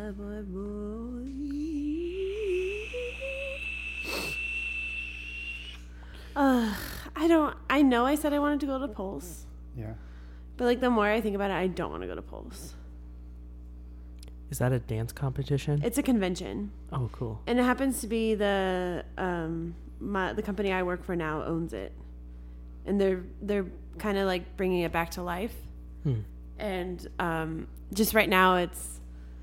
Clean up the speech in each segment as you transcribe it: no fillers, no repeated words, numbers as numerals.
boy, boy. I know I said I wanted to go to Pulse. Yeah. But, like, the more I think about it, I don't want to go to Pulse. Is that a dance competition? It's a convention. Oh, cool. And it happens to be the company I work for now owns it. And they're kind of, like, bringing it back to life. And just right now, it's...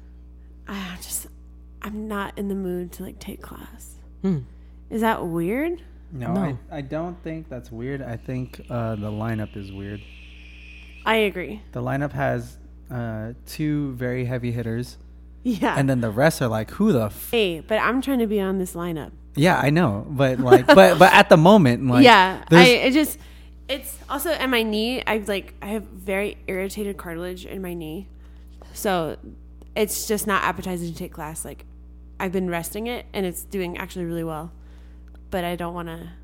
I'm not in the mood to, like, take class. Is that weird? No. I don't think that's weird. I think the lineup is weird. I agree. The lineup has 2 very heavy hitters. Yeah. And then the rest are like, who the Hey, but I'm trying to be on this lineup. Yeah, I know. But like but at the moment, like it's also at my knee, I have very irritated cartilage in my knee. So it's just not appetizing to take class. Like, I've been resting it and it's doing actually really well. But I don't want to,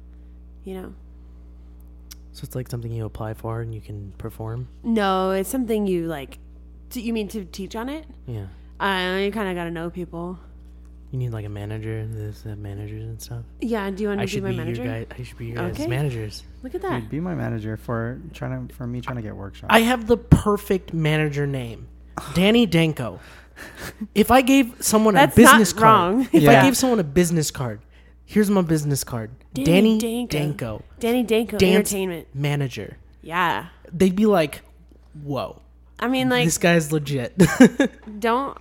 So it's like something you apply for and you can perform? No, it's something you like. You mean to teach on it? Yeah. You kind of got to know people. You need like a manager. There's managers and stuff. Yeah. Do you want to be my manager? I should be your guys' managers. Look at that. Dude, be my manager for me trying to get workshops. I have the perfect manager name, Danny Danko. If I gave someone a business card, wrong. I gave someone a business card, here's my business card. Danny Danko. Danny Danko Dance Entertainment manager. Yeah. They'd be like, whoa. I mean, like, this guy's legit. Don't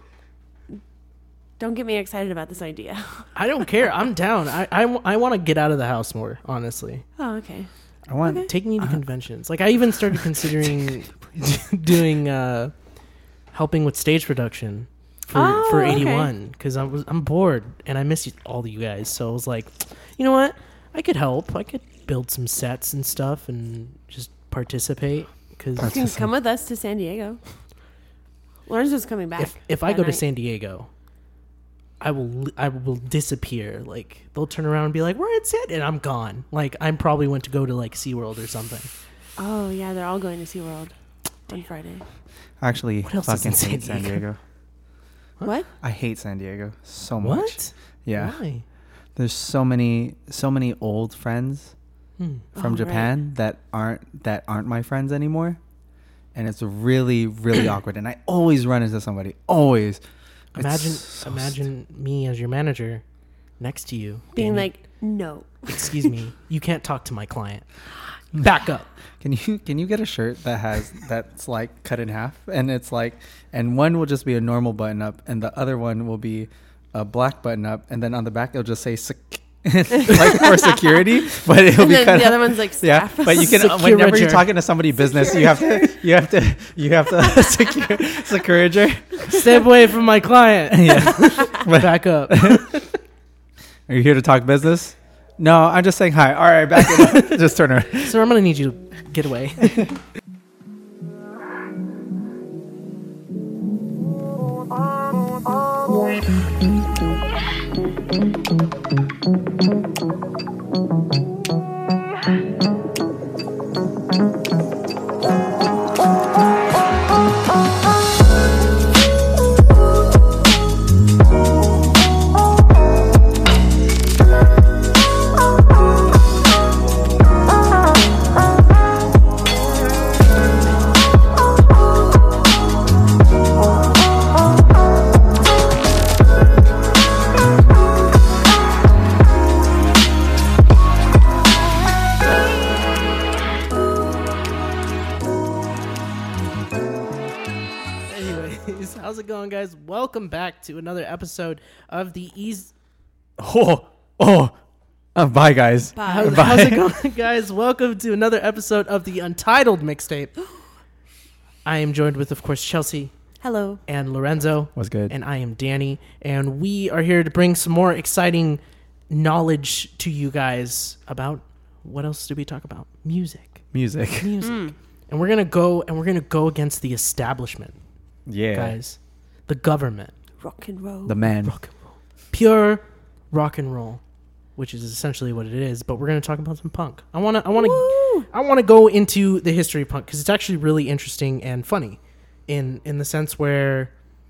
get me excited about this idea. I don't care. I'm down. I want to get out of the house more, honestly. Oh, okay. Take me to conventions. Like, I even started considering doing helping with stage production for 81 because I'm bored and I miss all of you guys. So I was like, you know what? I could help. I could build some sets and stuff and just participate. You can come with us to San Diego. Lorenzo's coming back. If I go to San Diego, I will disappear. Like, they'll turn around and be like, "We're at San," and I'm gone. Like, I probably went to go to like SeaWorld or something. Oh yeah, they're all going to SeaWorld on Friday. Actually, what else fucking is in hate San Diego. What? I hate San Diego so much. What? Yeah. Why? There's so many old friends from Japan that aren't my friends anymore, and it's really really awkward. And I always run into somebody. Always. Imagine me as your manager next to you, being Danny. like, no. Excuse me, you can't talk to my client. Back up. Can you get a shirt that's like cut in half, and it's like, and one will just be a normal button up, and the other one will be a black button up, and then on the back it'll just say like for security, but it'll be the other one's like staff. Yeah, but you can whenever you're talking to somebody business, you have to securiger. Stay away from my client. Yeah, back up. Are you here to talk business? No, I'm just saying hi. All right, back it up. Just turn around. Sir, I'm gonna need you to get away. How's it going, guys? Welcome back to another episode of the Bye, guys. Bye. How's it going, guys? Welcome to another episode of the Untitled Mixtape. I am joined with, of course, Chelsea. Hello. And Lorenzo. What's good? And I am Danny. And we are here to bring some more exciting knowledge to you guys about, what else do we talk about? Music. And we're gonna go against the establishment. Yeah. Guys. The government. Rock and roll. The man. Rock and roll. Pure rock and roll, which is essentially what it is, but we're going to talk about some punk. I want to go into the history of punk cuz it's actually really interesting and funny in the sense where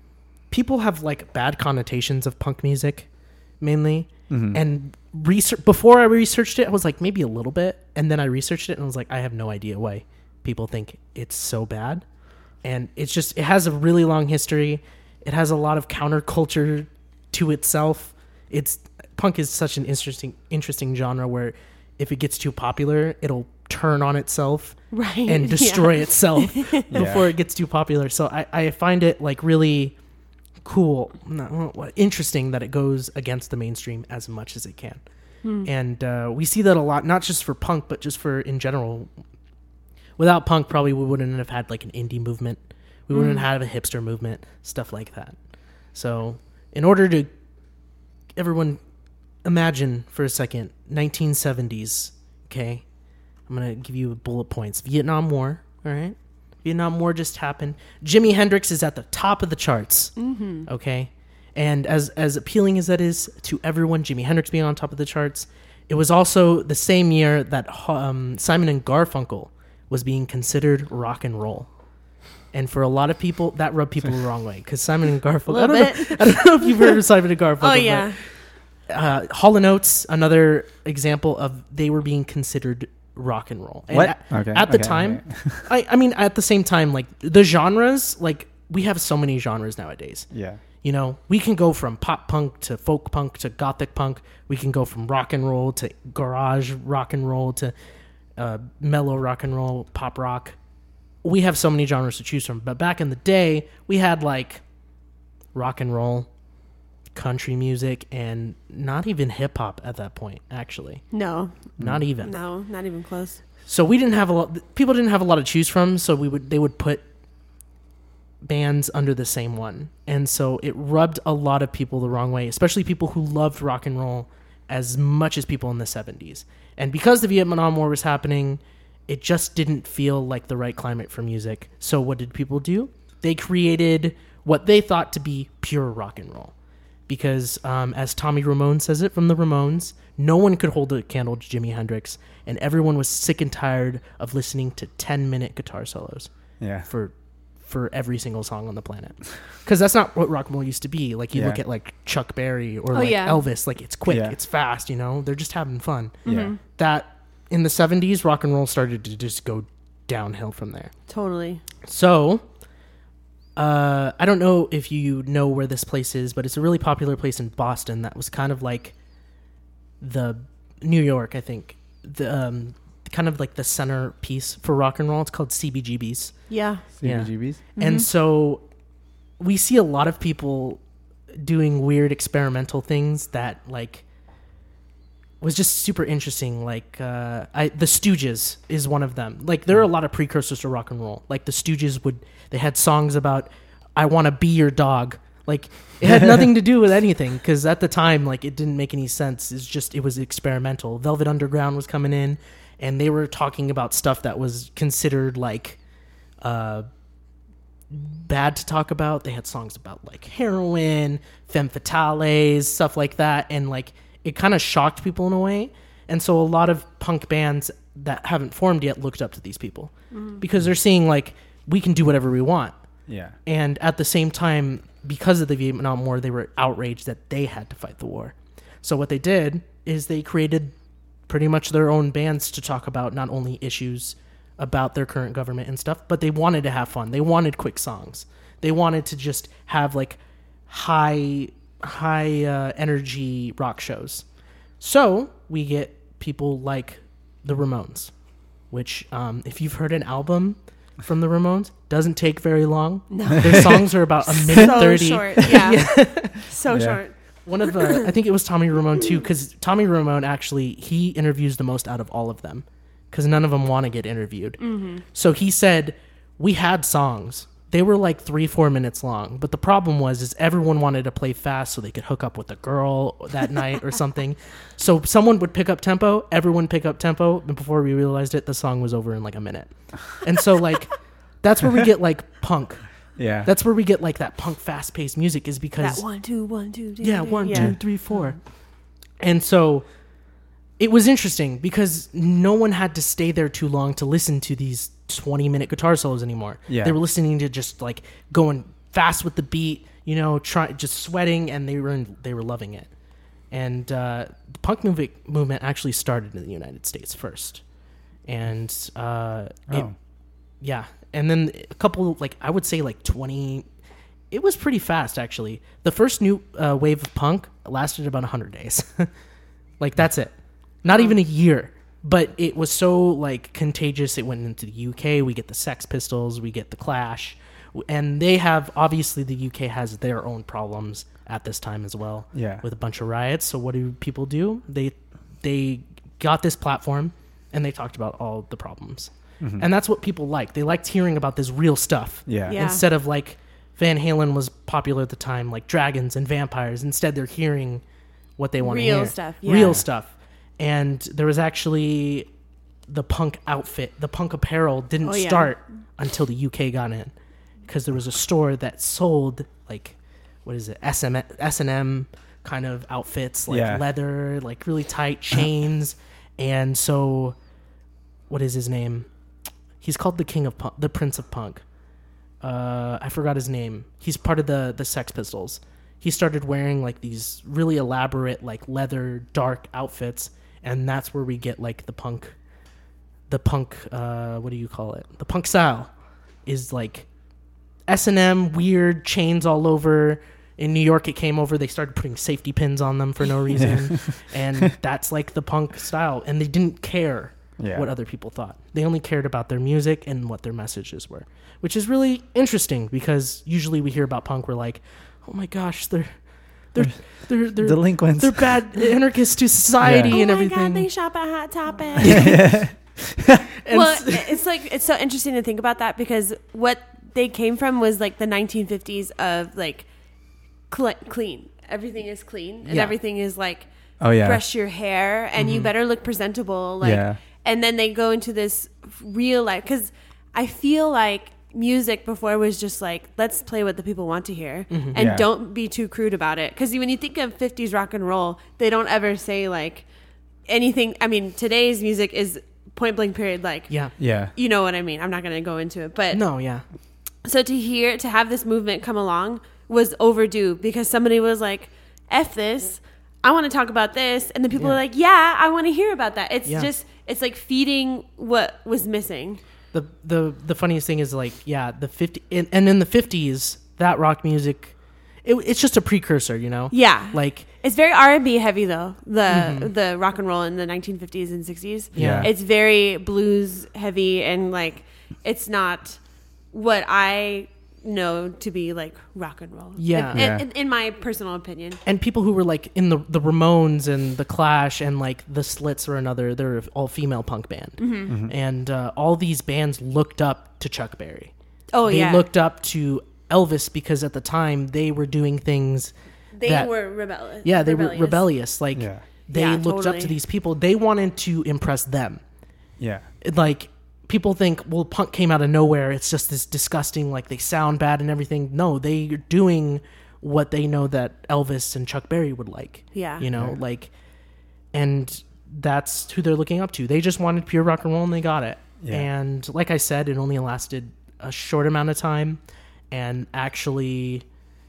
people have like bad connotations of punk music mainly. And before I researched it, I was like, maybe a little bit. And then I researched it and I was like, I have no idea why people think it's so bad. And it's just, it has a really long history. It has a lot of counterculture to itself. Punk is such an interesting genre where if it gets too popular, it'll turn on itself and destroy itself before it gets too popular. So I find it like really cool, interesting that it goes against the mainstream as much as it can. And we see that a lot, not just for punk, but just for in general. Without punk, probably we wouldn't have had like an indie movement. We wouldn't have a hipster movement, stuff like that. So in order to, everyone imagine for a second, 1970s, okay? I'm going to give you bullet points. Vietnam War, all right? Vietnam War just happened. Jimi Hendrix is at the top of the charts, okay? And as appealing as that is to everyone, Jimi Hendrix being on top of the charts, it was also the same year that Simon and Garfunkel was being considered rock and roll. And for a lot of people, that rubbed people the wrong way. Because Simon and Garfunkel, I don't know if you've heard of Simon and Garfunkel. Oh, yeah. But, Hall & Oates, another example of they were being considered rock and roll. And What? At the time, I mean, at the same time, like the genres, like we have so many genres nowadays. Yeah. You know, we can go from pop punk to folk punk to gothic punk. We can go from rock and roll to garage rock and roll to mellow rock and roll, pop rock. We have so many genres to choose from. But back in the day, we had like rock and roll, country music, and not even hip hop at that point, actually. No. Not even. No, not even close. So we didn't have a lot, people didn't have a lot to choose from, so they would put bands under the same one. And so it rubbed a lot of people the wrong way, especially people who loved rock and roll as much as people in the 70s. And because the Vietnam War was happening, it just didn't feel like the right climate for music. So what did people do? They created what they thought to be pure rock and roll. Because as Tommy Ramone says it from the Ramones, no one could hold a candle to Jimi Hendrix, and everyone was sick and tired of listening to 10-minute guitar solos for every single song on the planet. Because that's not what rock and roll used to be. Like you look at like Chuck Berry or Elvis, like it's quick, it's fast, you know? They're just having fun. Yeah. That in the 70s, rock and roll started to just go downhill from there. Totally. So, I don't know if you know where this place is, but it's a really popular place in Boston that was kind of like the New York, I think. The kind of like the centerpiece for rock and roll. It's called CBGB's. Yeah. CBGB's? Yeah. And so we see a lot of people doing weird experimental things that like was just super interesting. Like the Stooges is one of them. Like there are a lot of precursors to rock and roll. Like the Stooges they had songs about I want to be your dog. Like it had nothing to do with anything because at the time like it didn't make any sense. It was experimental. Velvet Underground was coming in and they were talking about stuff that was considered like bad to talk about. They had songs about like heroin, femme fatales, stuff like that, and like it kind of shocked people in a way. And so a lot of punk bands that haven't formed yet looked up to these people because they're seeing like we can do whatever we want. Yeah. And at the same time, because of the Vietnam War, they were outraged that they had to fight the war. So what they did is they created pretty much their own bands to talk about not only issues about their current government and stuff, but they wanted to have fun. They wanted quick songs. They wanted to just have like high energy rock shows. So we get people like the Ramones, which if you've heard an album from the Ramones, doesn't take very long. No. Their songs are about a minute 30. Short. Yeah. So short. One of the, I think it was Tommy Ramone too, because Tommy Ramone actually, he interviews the most out of all of them because none of them want to get interviewed. Mm-hmm. So he said, we had songs. They were like 3-4 minutes long. But the problem is everyone wanted to play fast so they could hook up with a girl that night or something. So someone would pick up tempo, everyone pick up tempo. And before we realized it, the song was over in like a minute. And so like, that's where we get like punk. Yeah. That's where we get like that punk fast paced music is because. That 1, 2, 1, 2, 3. Yeah, 1, 2, 3, 4. And so it was interesting because no one had to stay there too long to listen to these 20-minute guitar solos anymore. Yeah. They were listening to just like going fast with the beat, just sweating, and they were loving it. And the punk movement actually started in the United States first, and yeah, and then a couple, like I would say like 20. It was pretty fast, actually. The first new wave of punk lasted about 100 days. Like, that's it. Not even a year. But it was so, like, contagious. It went into the UK. We get the Sex Pistols. We get the Clash. And they have, obviously, the UK has their own problems at this time as well. Yeah. With a bunch of riots. So what do people do? They got this platform, and they talked about all the problems. Mm-hmm. And that's what people liked. They liked hearing about this real stuff. Yeah. Instead of, like, Van Halen was popular at the time, like dragons and vampires. Instead, they're hearing what they want to hear. Real stuff. Yeah. Real stuff. And there was actually the punk outfit. The punk apparel didn't start until the UK got in. Because there was a store that sold, like, what is it, S&M kind of outfits, like leather, like really tight chains. And so, what is his name? He's called the King of Punk, the Prince of Punk. I forgot his name. He's part of the Sex Pistols. He started wearing like these really elaborate like leather dark outfits, and that's where we get like the punk what do you call it? The punk style is like S&M, weird chains all over. In New York it came over, they started putting safety pins on them for no reason. And that's like the punk style, and they didn't care what other people thought. They only cared about their music and what their messages were, which is really interesting because usually we hear about punk, we're like, oh my gosh, they're delinquents. They're bad anarchists to society and everything. Oh my God, they shop at Hot Topic. It's like, it's so interesting to think about that because what they came from was like the 1950s of like clean. Everything is clean and everything is like, brush your hair and you better look presentable. Like, and then they go into this real life, because I feel like music before was just like, let's play what the people want to hear and don't be too crude about it. Because when you think of 50s rock and roll, they don't ever say like anything. I mean, today's music is point blank period. Like, you know what I mean? I'm not going to go into it, but so to have this movement come along was overdue because somebody was like, F this, I want to talk about this. And the people are like, I want to hear about that. It's just, it's like feeding what was missing. The funniest thing is like, the 50 and in the 50s, that rock music, it's just a precursor, you know? Yeah. Like, it's very R&B heavy though. The rock and roll in the 1950s and 60s. Yeah. It's very blues heavy and like, it's not what I know to be like rock and roll. In my personal opinion. And people who were like in the Ramones and the Clash and like the Slits or another, they're all female punk band. And all these bands looked up to Chuck Berry. They looked up to Elvis because at the time they were doing things they were rebellious. Yeah, they were rebellious. Like they looked up to these people. They wanted to impress them. Yeah. Like, people think, well, punk came out of nowhere. It's just this disgusting, like, they sound bad and everything. No, they're doing what they know that Elvis and Chuck Berry would like. Yeah. You know, like, and that's who they're looking up to. They just wanted pure rock and roll and they got it. Yeah. And like I said, it only lasted a short amount of time. And actually,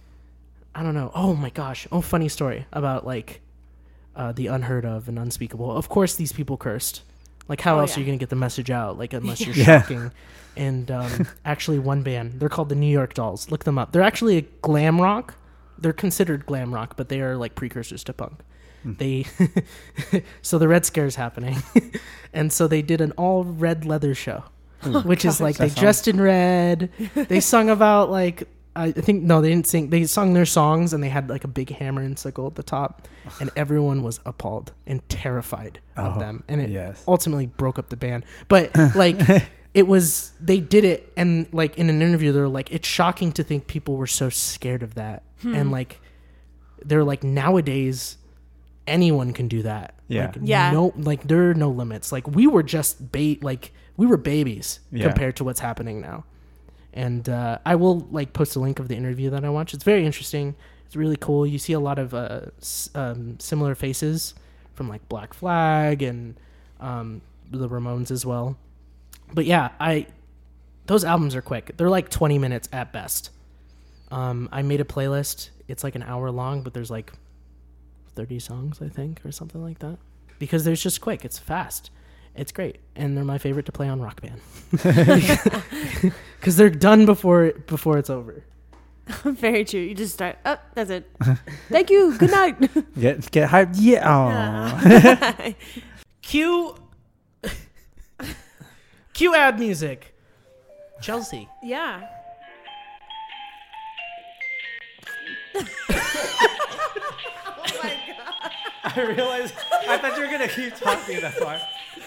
I don't know. Oh my gosh. Oh, funny story about, like, the unheard of and unspeakable. Of course, these people cursed. Like, how else are you going to get the message out? Like, unless you're shocking. And actually, one band, they're called the New York Dolls. Look them up. They're actually a glam rock. They're considered glam rock, but they are like precursors to punk. They so the Red Scare is happening. And so they did an all red leather show, which is like they dressed in red. They sung about like, I think, no, they didn't sing. They sung their songs and they had like a big hammer and sickle at the top. And everyone was appalled and terrified of them. And it ultimately broke up the band. But like, it was, they did it. And like in an interview, they're like, it's shocking to think people were so scared of that. And like, they're like, nowadays, anyone can do that. Yeah. Like, no, like there are no limits. Like we were just we were babies compared to what's happening now. And I will like post a link of the interview that I watched. It's very interesting. It's really cool. You see a lot of similar faces from like Black Flag and the Ramones as well. But yeah, those albums are quick. They're like 20 minutes at best. I made a playlist. It's like an hour long, but there's like 30 songs, I think, or something like that. Because there's just quick. It's fast. It's great. And they're my favorite to play on Rock Band. Because they're done before it's over. Very true. You just start. Oh, that's it. Thank you. Good night. Get hyped. Yeah. Cue ad music. Chelsea. Yeah. I realized. I thought you were gonna keep talking. That's why.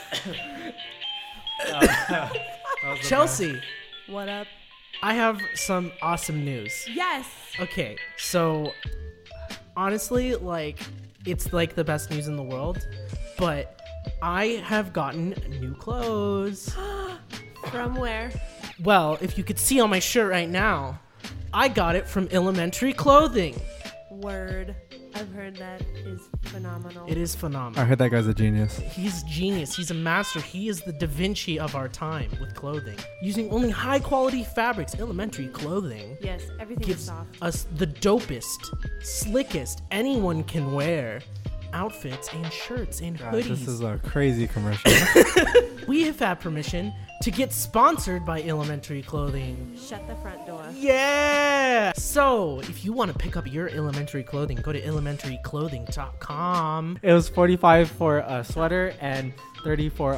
Chelsea, What up? I have some awesome news. Yes. Okay, so honestly, like, it's like the best news in the world, but I have gotten new clothes. From where? Well, if you could see on my shirt right now, I got it from Elementary Clothing. Word. I've heard that is phenomenal. It is phenomenal. I heard that guy's a genius. He's genius. He's a master. He is the Da Vinci of our time with clothing. Using only high quality fabrics, Elementary Clothing Yes, everything is gives soft. us the dopest, slickest anyone can wear outfits and shirts and hoodies. This is a crazy commercial. We have had permission to get sponsored by Elementary Clothing. Shut the front door. Yeah! So, if you want to pick up your Elementary Clothing, go to elementaryclothing.com. It was 45 for a sweater and 30 for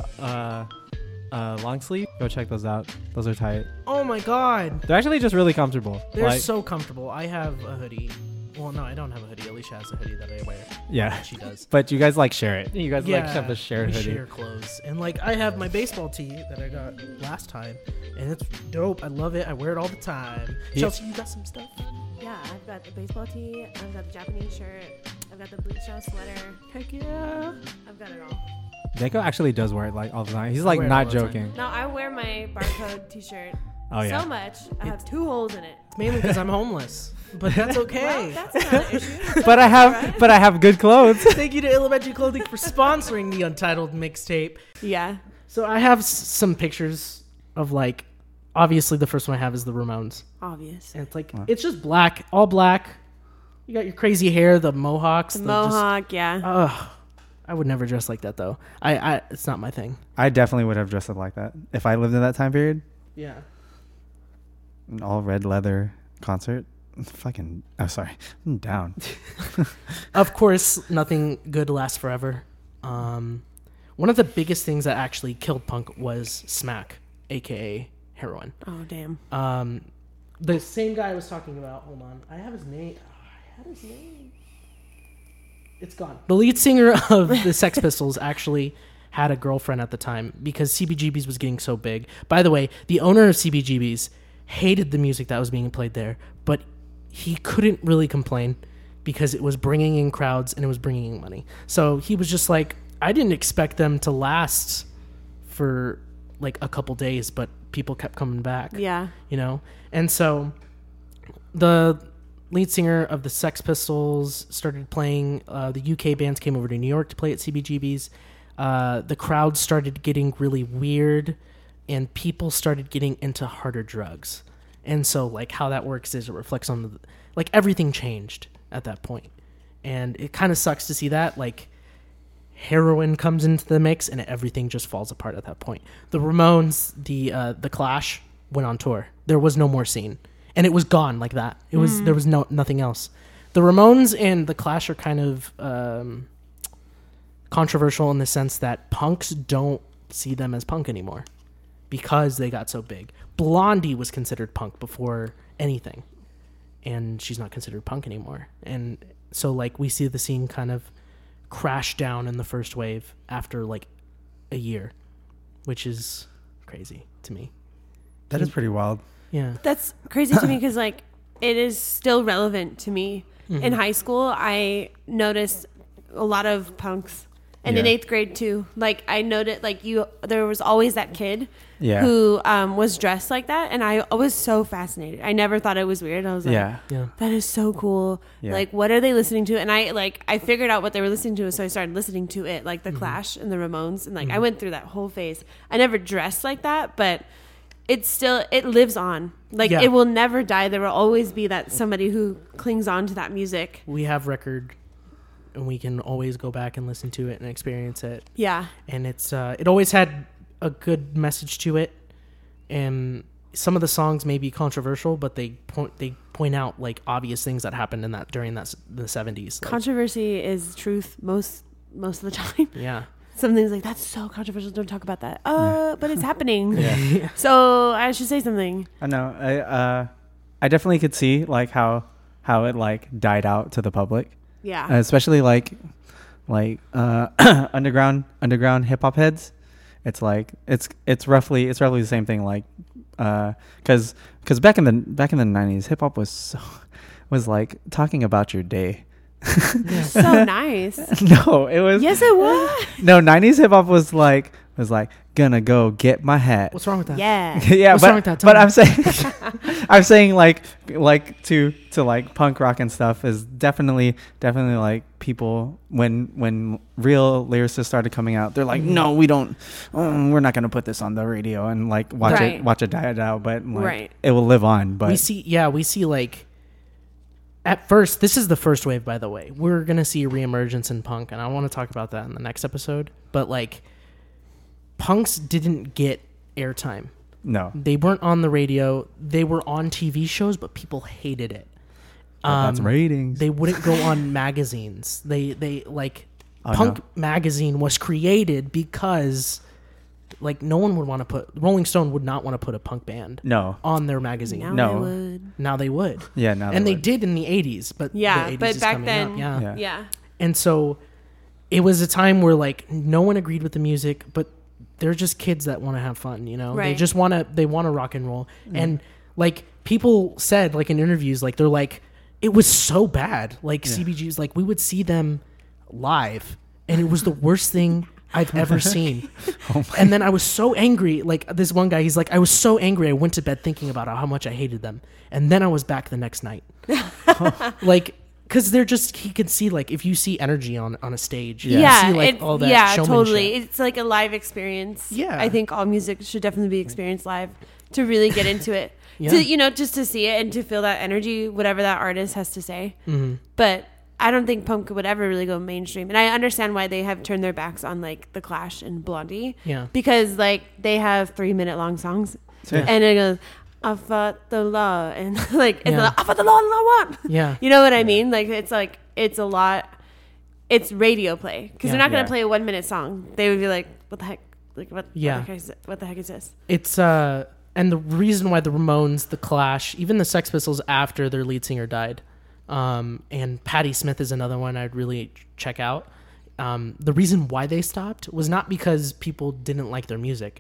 long sleeve. Go check those out. Those are tight. Oh my god. They're actually just really comfortable. They're Like, so comfortable. I have a hoodie. Well, no, I don't have a hoodie. Alicia has a hoodie that I wear. yeah. She does. But you guys like share it. You guys like have a shared we hoodie. share clothes. And like, I have my baseball tee that I got last time, and it's dope. I love it. I wear it all the time. Yeah. Chelsea, you got some stuff? Yeah, I've got the baseball tee. I've got the Japanese shirt. I've got the bleach shell sweater. Heck yeah. I've got it all. Neko actually does wear it like all the time. He's like wear it not all the time. joking. Now I wear my barcode t-shirt Oh yeah. so much. I have 2 holes in it. It's mainly because I'm homeless, but that's okay. Well, that's not an issue. but I have good clothes. Thank you to Elementary Clothing for sponsoring the Untitled mixtape. Yeah. So I have some pictures of, like, obviously the first one I have is the Ramones. Obvious. And it's like, it's just black, all black. You got your crazy hair, the mohawks. The just- mohawk, yeah. Ugh. I would never dress like that, though. It's not my thing. I definitely would have dressed up like that if I lived in that time period. Yeah. An all red leather concert. Fucking. Oh, sorry. I'm down. Of course, nothing good lasts forever. One of the biggest things that actually killed punk was smack, a.k.a. heroin. Oh, damn. The same guy I was talking about. Hold on. I have his name. I had his name. It's gone. The lead singer of the Sex Pistols actually had a girlfriend at the time because CBGB's was getting so big. By the way, the owner of CBGB's hated the music that was being played there, but he couldn't really complain because it was bringing in crowds and it was bringing in money. So he was just like, I didn't expect them to last for like a couple days, but people kept coming back. Yeah. You know? And so the lead singer of the Sex Pistols started playing. The UK bands came over to New York to play at CBGB's. The crowd started getting really weird, and people started getting into harder drugs. And so, like, how that works is it reflects on the, like, everything changed at that point. And it kind of sucks to see that, like, heroin comes into the mix and everything just falls apart at that point. The Ramones, the Clash went on tour. There was no more scene. And it was gone like that. It was there was nothing else. The Ramones and the Clash are kind of controversial in the sense that punks don't see them as punk anymore because they got so big. Blondie was considered punk before anything, and she's not considered punk anymore. And so, like, we see the scene kind of crash down in the first wave after like a year, which is crazy to me. That is pretty wild. Yeah. That's crazy to me because, like, it is still relevant to me. In high school, I noticed a lot of punks. And in Yeah. 8th grade, too. Like, I noticed, like, there was always that kid Yeah. who was dressed like that. And I was so fascinated. I never thought it was weird. I was like, Yeah. Yeah. that is so cool. Yeah. Like, what are they listening to? And I figured out what they were listening to, so I started listening to it, like the Clash and the Ramones, and like I went through that whole phase. I never dressed like that, but it lives on. Like Yeah. it will never die. There will always be that somebody who clings on to that music. We have record, and we can always go back and listen to it and experience it. Yeah. And it's it always had a good message to it, and some of the songs may be controversial, but they point out like obvious things that happened in that during the 70s. Like, Controversy is truth most of the time. yeah. Some things like that's so controversial. Don't talk about that. But it's happening. Yeah. So I should say something. I know. I definitely could see like how it like died out to the public, Yeah. especially like underground hip hop heads. It's like it's roughly the same thing. Like because back in the 90s, hip hop was like talking about your day. So nice. No, it was. Yes, it was. No, 90s hip hop was like gonna go get my hat. What's wrong with that? Yeah. Yeah, What's but, wrong with that? Tell but me. I'm saying I'm saying like to like punk rock and stuff is definitely like people when real lyricists started coming out, they're like, no, we don't, we're not gonna put this on the radio and like watch it die out, but like it will live on. But we see like at first, this is the first wave, by the way. We're gonna see a reemergence in punk, and I want to talk about that in the next episode. But like, punks didn't get airtime. no, They weren't on the radio. They were on TV shows, but people hated it. that's ratings. They wouldn't go on magazines. They like Oh, Punk no. magazine was created because like no one would want to put Rolling Stone would not want to put a punk band No, on their magazine. Now No. they would. Now they would. yeah, no, And they did in the 80s, but Yeah, the 80s but is back coming then- up. Yeah. Yeah. Yeah. And so it was a time where like no one agreed with the music, but they're just kids that want to have fun, you know. They Right. just want to rock and roll. And like people said like in interviews like they're like it was so bad. Like CBGB's like we would see them live and it was the worst thing I've ever seen. And then I was so angry. Like this one guy, he's like, I was so angry. I went to bed thinking about how much I hated them. And then I was back the next night. Like, cause they're just, he could see like, if you see energy on a stage, you Yeah, see like it- all that yeah, showmanship. totally. It's like a live experience. Yeah. I think all music should definitely be experienced live to really get into it. Yeah. To, you know, just to see it and to feel that energy, whatever that artist has to say. Mm-hmm. But I don't think punk would ever really go mainstream. And I understand why they have turned their backs on like The Clash and Blondie. Yeah. Because like they have 3-minute long songs. Yeah. And it goes, I fought the law. And like, it's Yeah. like, I fought the law and the law won. Yeah. You know what I mean? Like it's a lot. It's radio play because they're not going Yeah. to play a 1-minute song. They would be like, "What the heck? Like what? Yeah. What the heck is this?" It's, and the reason why the Ramones, the Clash, even the Sex Pistols after their lead singer died, and Patti Smith is another one I'd really check out. The reason why they stopped was not because people didn't like their music.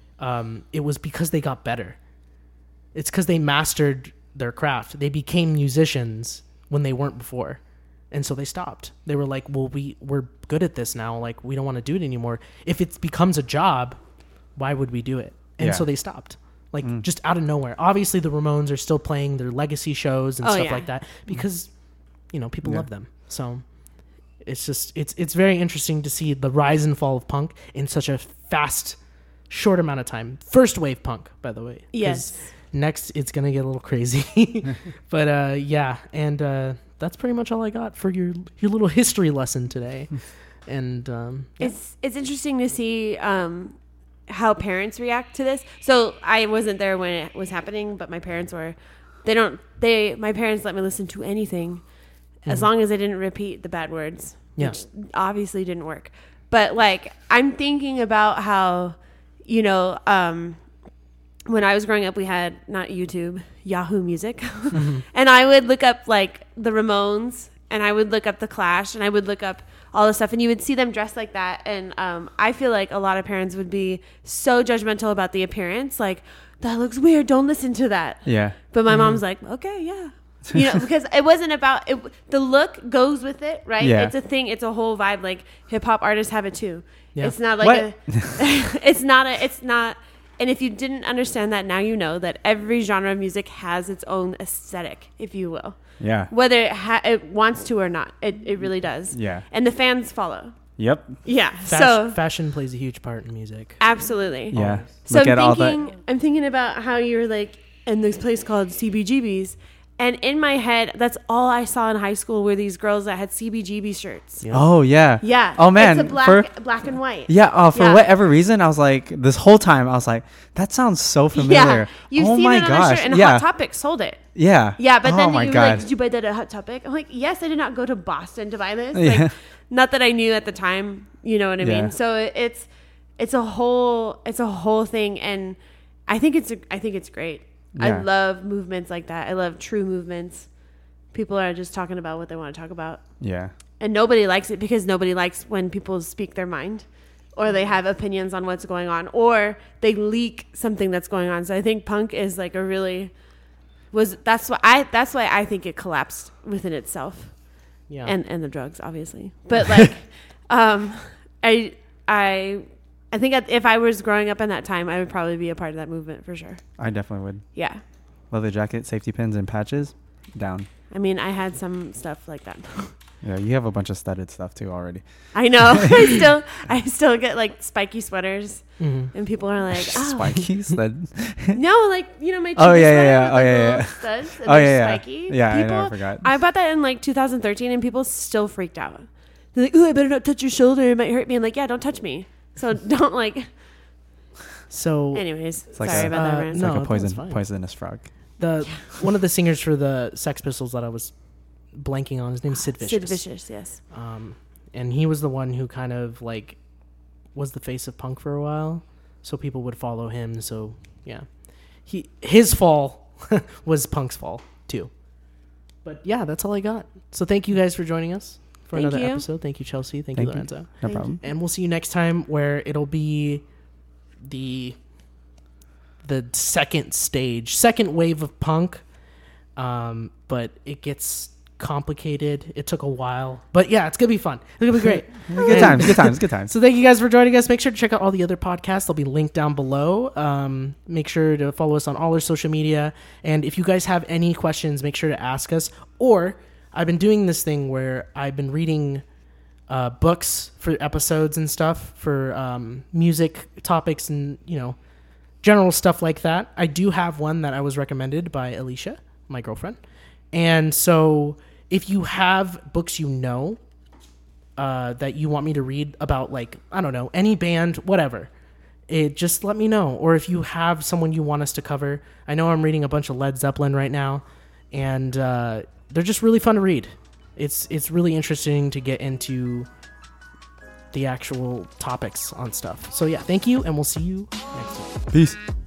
It was because they got better. It's because they mastered their craft. They became musicians when they weren't before. And so they stopped. They were like, well, we're good at this now. Like, we don't want to do it anymore. If it becomes a job, why would we do it? And Yeah. so they stopped. Like, just out of nowhere. Obviously, the Ramones are still playing their legacy shows and Oh, stuff yeah. like that because, you know, people Yeah. love them. So it's just, it's very interesting to see the rise and fall of punk in such a fast, short amount of time. First wave punk, by the way. 'Cause Yes. Next, it's going to get a little crazy. But, yeah. And that's pretty much all I got for your little history lesson today. And yeah. It's interesting to see how parents react to this. So I wasn't there when it was happening, but my parents were. My parents let me listen to anything as long as I didn't repeat the bad words, Yeah. which obviously didn't work. But like I'm thinking about how, you know, when I was growing up, we had not YouTube, Yahoo Music, and I would look up like the Ramones, and I would look up the Clash, and I would look up all this stuff, and you would see them dressed like that. And I feel like a lot of parents would be so judgmental about the appearance, like that looks weird, don't listen to that. Yeah. But my mom's like, okay, yeah. You know, because it wasn't about it. The look goes with it, right? Yeah. It's a thing. It's a whole vibe. Like hip hop artists have it too. Yeah. It's not like What? it's not. And if you didn't understand that, now you know that every genre of music has its own aesthetic, if you will. Yeah. Whether it wants to or not, it really does. Yeah. And the fans follow. Yep. Yeah. Fashion plays a huge part in music. Absolutely. Yeah. So Look at all I'm thinking about how you were like in this place called CBGB's. And in my head, that's all I saw in high school were these girls that had CBGB shirts. Yeah. Oh yeah. Yeah. Oh man. It's a black and white. Yeah. For Yeah. whatever reason, I was like, this whole time, I was like, that sounds so familiar. Yeah. You've oh seen my it on gosh. a shirt, and yeah. Hot Topic sold it. Yeah. Yeah, but then oh my you were God. like, did you buy that at Hot Topic? I'm like, yes, I did not go to Boston to buy this. Yeah. Like, not that I knew at the time, you know what I Yeah. mean? So it's a whole thing, and I think it's great. I Yeah. love movements like that. I love true movements. People are just talking about what they want to talk about. Yeah. And nobody likes it because nobody likes when people speak their mind or they have opinions on what's going on or they leak something that's going on. So I think punk is like that's why I think it collapsed within itself. Yeah. And the drugs obviously. But like I think if I was growing up in that time, I would probably be a part of that movement for sure. I definitely would. Yeah. Leather jacket, safety pins, and patches. Down. I mean, I had some stuff like that. Yeah, you have a bunch of studded stuff too already. I know. I still get like spiky sweaters, and people are like, "Oh, Spikies. That. no, like you know my Oh, cheetah yeah, sweater yeah, with oh, the yeah, little yeah. studs, and Oh, they're yeah. spiky." Yeah, I know, people, I forgot. I bought that in like 2013, and people still freaked out. They're like, "Ooh, I better not touch your shoulder; it might hurt me." I'm like, "Yeah, don't touch me." So don't like. So Anyways, like sorry a- about that. Rant. It's No, like a that's fine. poisonous frog. One of the singers for the Sex Pistols that I was blanking on, his name's Sid Vicious. Sid Vicious, yes. And he was the one who kind of like was the face of punk for a while, so people would follow him. So yeah, his fall was punk's fall too. But yeah, that's all I got. So thank you guys for joining us for Thank another you. episode. Thank you, Chelsea. Thank Thank you, you. Lorenzo. No Thank problem. And we'll see you next time, where it'll be the second wave of punk. But it gets complicated. It took a while, but yeah, it's gonna be fun. It's gonna be great. Good times. So thank you guys for joining us. Make sure to check out all the other podcasts. They'll be linked down below. Make sure to follow us on all our social media. And if you guys have any questions, make sure to ask us. Or I've been doing this thing where I've been reading books for episodes and stuff for music topics and general stuff like that. I do have one that I was recommended by Alicia, my girlfriend. And so if you have books that you want me to read about, like, I don't know, any band, whatever, just let me know. Or if you have someone you want us to cover. I know I'm reading a bunch of Led Zeppelin right now, and they're just really fun to read. It's really interesting to get into the actual topics on stuff. So yeah, thank you, and we'll see you next time. Peace.